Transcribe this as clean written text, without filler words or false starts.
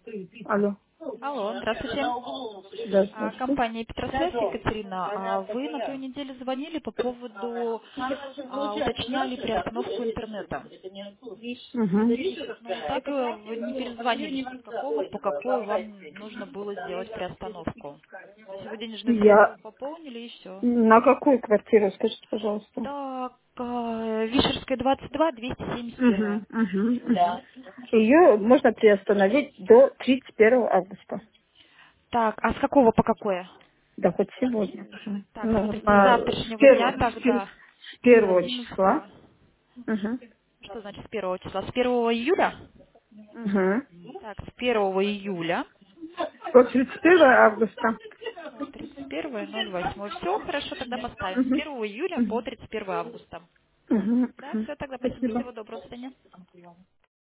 Алло. Алло, здравствуйте. Да, здравствуйте. Компания Петросвязь, Екатерина. Вы на той неделе звонили по поводу, уточняли приостановку интернета. Угу. Но так вы не перезвонили, с какого по какой вам нужно было сделать приостановку. То есть вы денежные средства Я пополнили и все. на какую квартиру, скажите, пожалуйста? Так, Вишерская 22, 271. Угу, угу. Ее можно приостановить до 31 августа. Так, а с какого по какое? Да, хоть сегодня уже. Так, Ну, смотрите, с с завтрашнего дня первого, тогда, с с первого числа. 11. Угу. Что значит с первого числа? С 1 июля? Угу. Так, с 1 июля До 31 августа. по 31.08. Все, хорошо, тогда поставим. С Угу. 1 июля по Угу. 31 августа. Угу. Да, все, тогда спасибо. Спасибо. Всего доброго, до свидания.